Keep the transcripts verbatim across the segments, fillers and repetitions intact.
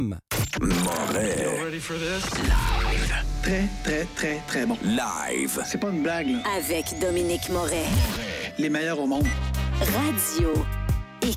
Moret. Live. Très, très, très, très bon. Live. C'est pas une blague, là. Avec Dominique Moret. Les meilleurs au monde. Radio X.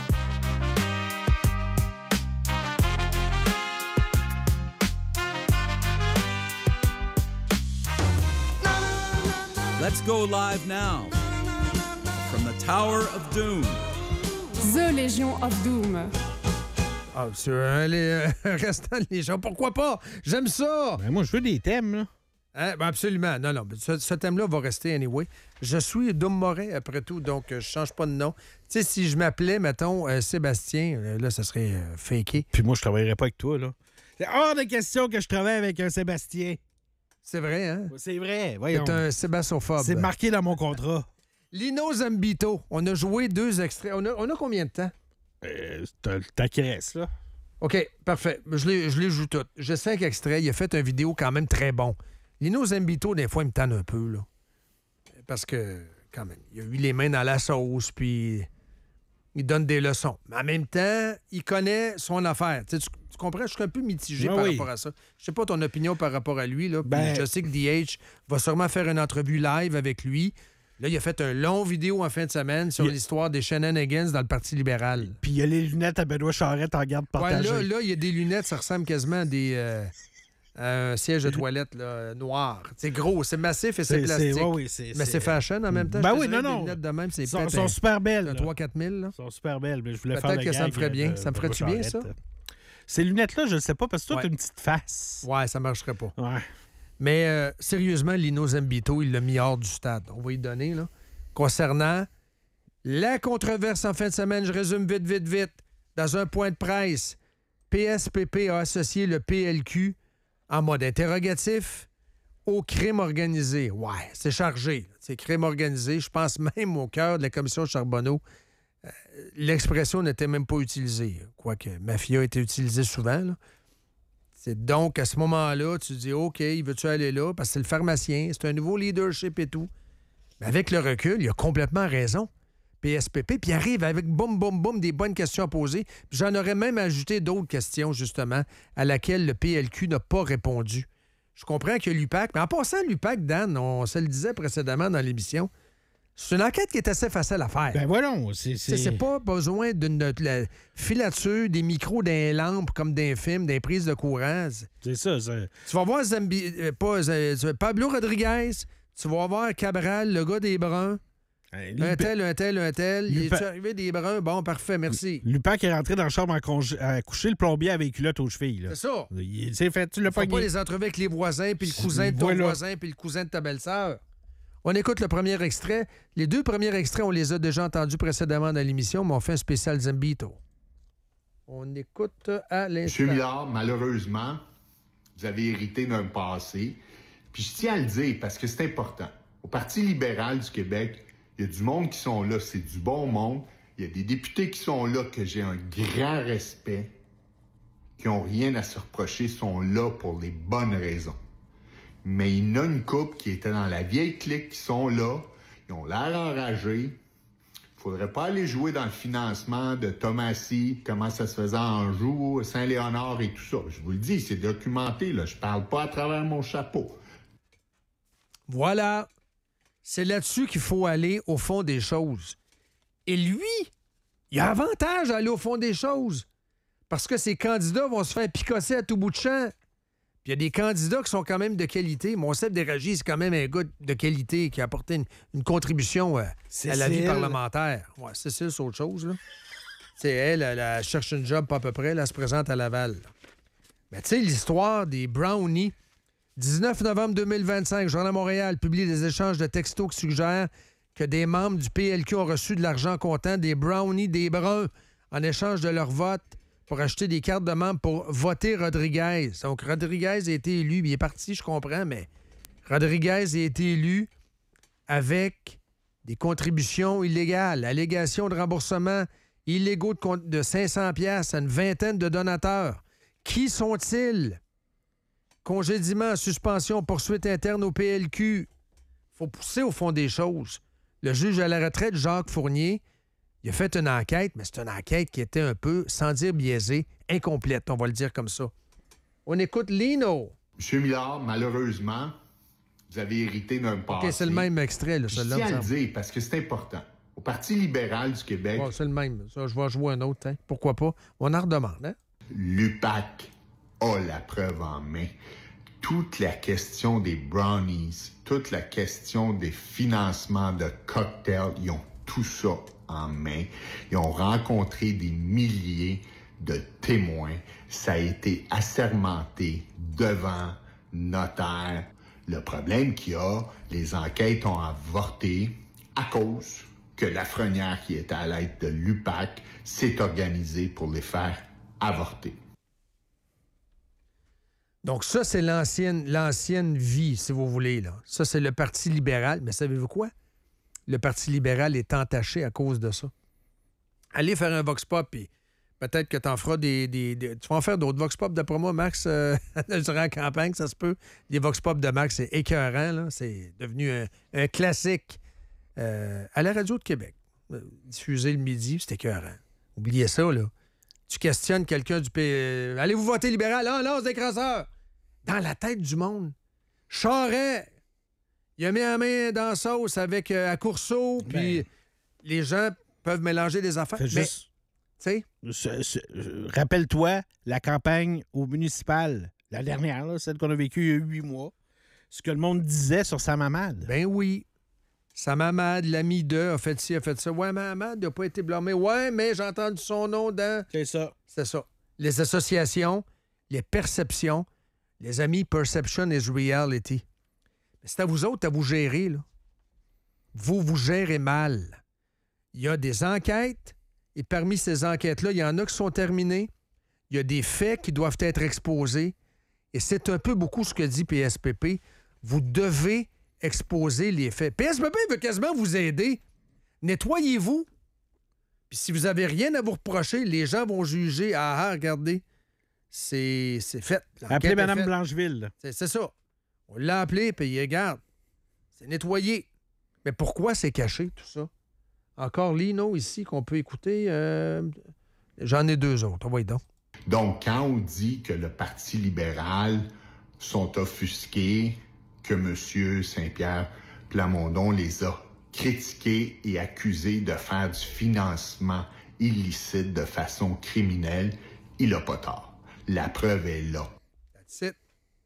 Let's go live now from the Tower of Doom. The Legion of Doom. Ah, c'est un les, euh, restant de Légion. Pourquoi pas? J'aime ça! Ben moi, je veux des thèmes, là. Hein? Ben absolument. Non, non. Ce, ce thème-là va rester anyway. Je suis Dom Moret, après tout, donc euh, je change pas de nom. Tu sais, si je m'appelais, mettons, euh, Sébastien, euh, là, ça serait euh, faké. Puis moi, je travaillerais pas avec toi, là. C'est hors de question que je travaille avec un Sébastien. C'est vrai, hein? C'est vrai, voyons. C'est un sébastophobe. C'est marqué dans mon contrat. Lino Zambito. On a joué deux extraits. On a, on a combien de temps? Euh, t'as le temps qui reste, là. OK, parfait. Je les, je les joue toutes. J'ai cinq extraits. Il a fait une vidéo quand même très bon. Lino Zambito, des fois, il me tanne un peu, là. Parce que, quand même, il a eu les mains dans la sauce, puis il donne des leçons. Mais en même temps, il connaît son affaire. Tu, sais, tu, tu comprends? Je suis un peu mitigé ah par oui. rapport à ça. Je sais pas ton opinion par rapport à lui, là. Puis Ben... je sais que D H va sûrement faire une entrevue live avec lui. Là, il a fait un long vidéo en fin de semaine sur il... l'histoire des Shenanigans dans le Parti libéral. Puis il y a les lunettes à Benoît Charette en garde partagée. Ouais, là, là, il y a des lunettes, ça ressemble quasiment à des... Euh... un siège de toilette là, noir. C'est gros, c'est massif et c'est, c'est plastique. C'est, ouais, oui, c'est, mais c'est... c'est fashion en même temps. Ben je oui, non, non. Les lunettes de même, c'est sont, sont super belles. trois à quatre mille. Là. sont super belles. Mais je voulais Peut-être faire que ça me ferait bien. De, ça me ferait-tu bien, ça? Ces lunettes-là, je ne sais pas, parce que toi, ouais. tu as une petite face. Ouais, ça marcherait pas. Ouais. Mais euh, sérieusement, Lino Zambito, il l'a mis hors du stade. On va y donner, là. Concernant la controverse en fin de semaine, je résume vite, vite, vite. Dans un point de presse, P S P P a associé le P L Q en mode interrogatif au crime organisé. Ouais, c'est chargé. C'est crime organisé. Je pense même au cœur de la commission Charbonneau, euh, l'expression n'était même pas utilisée. Quoique mafia a été utilisée souvent. Là. C'est donc, à ce moment-là, tu dis, OK, il veut-tu aller là? Parce que c'est le pharmacien, c'est un nouveau leadership et tout. Mais avec le recul, il a complètement raison. P S P P, puis il arrive avec boum, boum, boum, des bonnes questions à poser. Puis j'en aurais même ajouté d'autres questions, justement, à laquelle le P L Q n'a pas répondu. Je comprends que l'U P A C, mais en passant, l'U P A C, Dan, on se le disait précédemment dans l'émission, c'est une enquête qui est assez facile à faire. Ben voilà, c'est... C'est, c'est pas besoin d'une de la filature, des micros, des lampes, comme des films, des prises de courant. C'est ça, ça. Tu vas voir Zambi... euh, pas, euh, Pablo Rodriguez, tu vas voir Cabral, le gars des Bruns. Hey, un tel, un tel, un tel. Il Lupa... est arrivé des bruns? Bon, parfait, merci. L'U P A C est rentré dans la chambre à, cong... à coucher, le plombier avec culotte aux chevilles. Là. C'est ça. Il s'est fait, tu l'as pas pas les entrevues avec les voisins, puis le cousin de ton voilà. voisin, puis le cousin de ta belle-sœur. On écoute le premier extrait. Les deux premiers extraits, on les a déjà entendus précédemment dans l'émission, mais on fait un spécial Zambito. On écoute à l'instant. Monsieur Millard, malheureusement, vous avez hérité d'un passé. Puis je tiens à le dire parce que c'est important. Au Parti libéral du Québec, il y a du monde qui sont là, c'est du bon monde. Il y a des députés qui sont là, que j'ai un grand respect, qui n'ont rien à se reprocher, sont là pour les bonnes raisons. Mais il y en a une couple qui était dans la vieille clique qui sont là, ils ont l'air enragés. Il faudrait pas aller jouer dans le financement de Thomasy, comment ça se faisait en Joux, Saint-Léonard et tout ça. Je vous le dis, c'est documenté, là. Je parle pas à travers mon chapeau. Voilà. C'est là-dessus qu'il faut aller au fond des choses. Et lui, il a avantage à aller au fond des choses. Parce que ses candidats vont se faire picosser à tout bout de champ. Puis il y a des candidats qui sont quand même de qualité. Monsef Déragi, c'est quand même un gars de qualité qui a apporté une, une contribution à, à la vie parlementaire. Ouais, Cécile, c'est autre chose, là. C'est elle, elle, elle cherche une job pas à peu près, elle, elle se présente à Laval. Là. Mais tu sais, l'histoire des brownies. dix-neuf novembre deux mille vingt-cinq, Journal de Montréal publie des échanges de textos qui suggèrent que des membres du P L Q ont reçu de l'argent comptant des brownies des Bruns en échange de leur vote pour acheter des cartes de membres pour voter Rodriguez. Donc, Rodriguez a été élu. Il est parti, je comprends, mais Rodriguez a été élu avec des contributions illégales, allégations de remboursement illégaux de, de cinq cents dollars à une vingtaine de donateurs. Qui sont-ils? Congédiement, suspension, poursuite interne au P L Q. Faut pousser au fond des choses. Le juge à la retraite, Jacques Fournier, il a fait une enquête, mais c'est une enquête qui était un peu, sans dire biaisée, incomplète, on va le dire comme ça. On écoute Lino. Monsieur Millard, malheureusement, vous avez hérité d'un passé. OK, c'est le même extrait, là, Je celui-là. tiens à me le semble. dire parce que c'est important. Au Parti libéral du Québec, Ouais, c'est le même. Ça, je vais jouer un autre. Hein. Pourquoi pas? On en redemande. Hein? l'U P A C a la preuve en main. Toute la question des brownies, toute la question des financements de cocktails, ils ont tout ça en main. Ils ont rencontré des milliers de témoins. Ça a été assermenté devant notaire. Le problème qu'il y a, les enquêtes ont avorté à cause que Lafrenière, qui était à la tête de l'U P A C, s'est organisée pour les faire avorter. Donc ça, c'est l'ancienne, l'ancienne vie, si vous voulez. Là. Ça, c'est le Parti libéral. Mais savez-vous quoi? Le Parti libéral est entaché à cause de ça. Allez faire un vox pop, puis peut-être que tu en feras des, des, des... Tu vas en faire d'autres vox pop, d'après moi, Max, euh, durant la campagne, ça se peut. Les vox pop de Max, c'est écœurant, là. C'est devenu un, un classique euh, à la radio de Québec. Euh, diffusé le midi, c'est écœurant. Oubliez ça, là. Tu questionnes quelqu'un du P... Euh, allez-vous voter libéral? Ah non, c'est des crasseurs! Dans la tête du monde. Charest, il a mis la main dans la sauce avec euh, à Courceau, puis Ben. les gens peuvent mélanger des affaires. Fais Mais, juste- tu sais, Ce- ce- euh, Rappelle-toi la campagne au municipal, la dernière, là, celle qu'on a vécue il y a huit mois, ce que le monde disait sur sa mamade. ben oui. Sa mamade, l'ami de, a fait ci, a fait ça. Ouais, ma mamade n'a pas été blâmée. Ouais, mais j'ai entendu son nom dans... C'est ça. C'est ça. Les associations, les perceptions, les amis, perception is reality. Mais c'est à vous autres à vous gérer, là. Vous vous gérez mal. Il y a des enquêtes, et parmi ces enquêtes-là, il y en a qui sont terminées. Il y a des faits qui doivent être exposés. Et c'est un peu beaucoup ce que dit P S P P. Vous devez exposer les faits. P S P P veut quasiment vous aider. Nettoyez-vous. Puis si vous n'avez rien à vous reprocher, les gens vont juger. Ah, ah regardez, c'est, c'est fait. L'enquête Appelez est Mme faite. Blancheville. là. C'est, c'est ça. On l'a appelé, puis regarde, c'est nettoyé. Mais pourquoi c'est caché, tout ça? Encore Lino ici qu'on peut écouter. euh, J'en ai deux autres. Voyez donc. Donc, quand on dit que le Parti libéral sont offusqués, que M. Saint-Pierre Plamondon les a critiqués et accusés de faire du financement illicite de façon criminelle, il n'a pas tort. La preuve est là. That's it.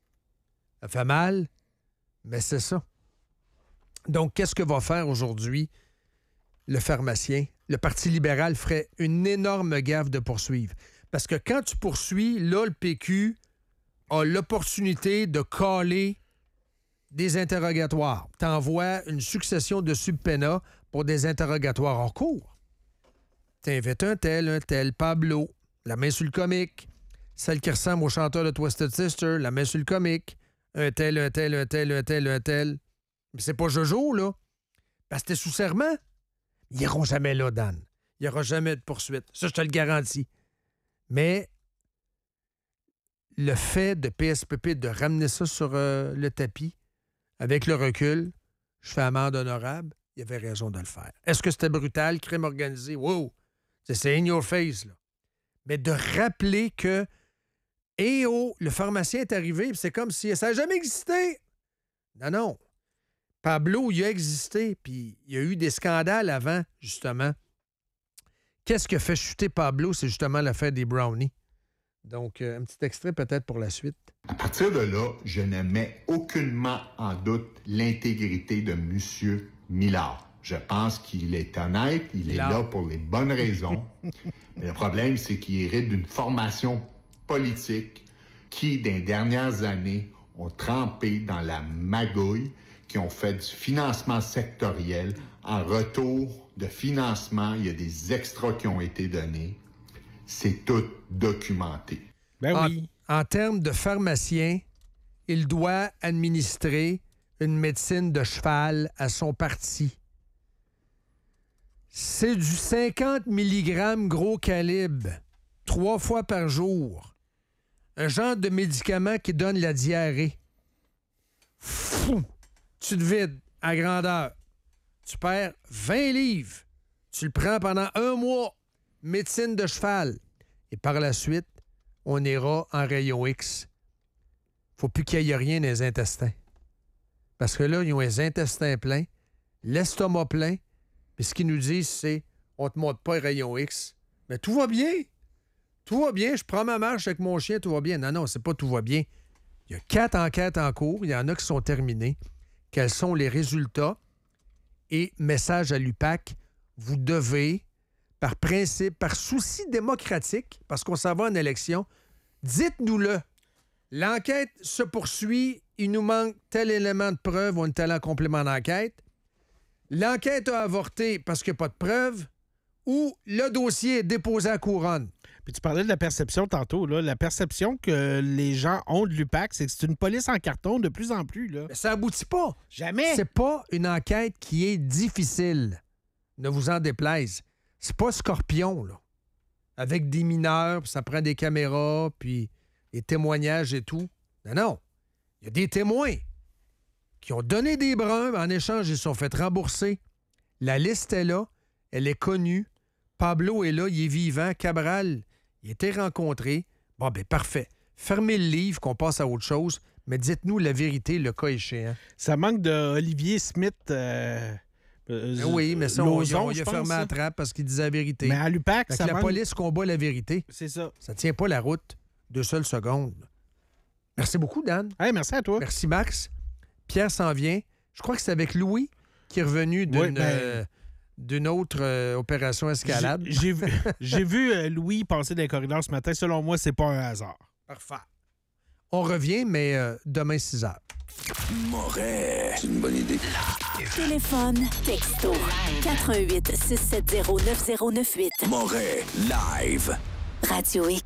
Ça fait mal, mais c'est ça. Donc, qu'est-ce que va faire aujourd'hui le pharmacien? Le Parti libéral ferait une énorme gaffe de poursuivre. Parce que quand tu poursuis, là, le P Q a l'opportunité de caler des interrogatoires. T'envoies une succession de subpénats pour des interrogatoires en cours. T'invites un tel, un tel, Pablo, la main sur le comique. Celle qui ressemble au chanteur de Twisted Sister, la main sur le comique. Un tel, un tel, un tel, un tel, un tel. Mais c'est pas Jojo, là. Parce que t'es sous serment. Ils iront jamais là, Dan. Il n'y aura jamais de poursuite. Ça, je te le garantis. Mais le fait de P S P P de ramener ça sur euh, le tapis, avec le recul, je fais amende honorable, il avait raison de le faire. Est-ce que c'était brutal, crime organisé? Wow! C'est, c'est in your face, là. Mais de rappeler que, eh oh, le pharmacien est arrivé, puis c'est comme si ça n'a jamais existé. Non, non. Pablo, il a existé, puis il y a eu des scandales avant, justement. Qu'est-ce qui a fait chuter Pablo? C'est justement l'affaire des brownies. Donc, euh, un petit extrait peut-être pour la suite. À partir de là, je ne mets aucunement en doute l'intégrité de M. Millard. Je pense qu'il est honnête, il Millard. est là pour les bonnes raisons. Mais le problème, c'est qu'il hérite d'une formation politique qui, dans les dernières années, ont trempé dans la magouille, qui ont fait du financement sectoriel. En retour de financement, il y a des extras qui ont été donnés. C'est tout documenté. Ben En, oui. en termes de pharmacien, il doit administrer une médecine de cheval à son parti. C'est du cinquante milligrammes gros calibre, trois fois par jour. Un genre de médicament qui donne la diarrhée. Fou! Tu te vides à grandeur. Tu perds vingt livres. Tu le prends pendant un mois. Médecine de cheval. Et par la suite, on ira en rayon X. Faut plus qu'il y ait rien dans les intestins. Parce que là, ils ont les intestins pleins, l'estomac plein, puis ce qu'ils nous disent, c'est on te montre pas les rayons X. Mais tout va bien. Tout va bien. Je prends ma marche avec mon chien, tout va bien. Non, non, c'est pas tout va bien. Il y a quatre enquêtes en cours. Il y en a qui sont terminées. Quels sont les résultats? Et message à l'U P A C, vous devez, par principe, par souci démocratique, parce qu'on s'en va en élection, dites-nous-le. L'enquête se poursuit. Il nous manque tel élément de preuve ou un tel complément d'enquête. L'enquête a avorté parce qu'il n'y a pas de preuve ou le dossier est déposé à couronne. Puis tu parlais de la perception tantôt. Là. La perception que les gens ont de l'U P A C, c'est que c'est une police en carton de plus en plus. Là. Mais ça aboutit pas. Jamais. C'est pas une enquête qui est difficile. Ne vous en déplaise. C'est pas Scorpion, là. Avec des mineurs, puis ça prend des caméras, puis des témoignages et tout. Non, non. Il y a des témoins qui ont donné des bruns, mais en échange, ils se sont fait rembourser. La liste est là. Elle est connue. Pablo est là, il est vivant. Cabral, il a été rencontré. Bon, ben parfait. Fermez le livre, qu'on passe à autre chose, mais dites-nous la vérité, le cas échéant. Ça manque d'Olivier Smith. Euh, euh, ben oui, mais ça, Lozon, on, on, il a fermé ça. la trappe parce qu'il disait la vérité. Mais à l'U P A C, fait ça que la manque... police combat la vérité. C'est ça. Ça tient pas la route. Deux seules secondes. Merci beaucoup, Dan. Hey, merci à toi. Merci, Max. Pierre s'en vient. Je crois que c'est avec Louis qui est revenu d'une... Oui, ben... euh, d'une autre euh, opération escalade. J'ai, j'ai vu, j'ai vu euh, Louis passer dans les corridors ce matin. Selon moi, c'est pas un hasard. Parfait. On revient, mais euh, demain, six heures. Moret. C'est une bonne idée. Téléphone, texto, quatre un huit, six sept zéro, neuf zéro neuf huit. Moret. Live. Radio X.